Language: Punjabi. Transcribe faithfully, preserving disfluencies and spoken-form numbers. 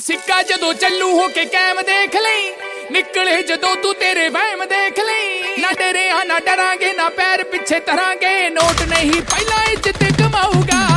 ਸਿੱਕਾ ਜਦੋਂ ਚੱਲੂ ਹੋ ਕੇ ਕੈਮ ਦੇਖ ਲਈ, ਨਿਕਲੇ ਜਦੋਂ ਤੂੰ ਤੇਰੇ ਵਹਿਮ ਦੇਖ ਲਈ। ਨਾ ਡਰਿਆ ਨਾ ਡਰਾਂਗੇ ਨਾ ਪੈਰ ਪਿੱਛੇ ਤਰਾਂਗੇ, ਨੋਟ ਨਹੀਂ ਪਹਿਲਾਂ ਇੱਜ਼ਤ ਕਮਾਊਗਾ।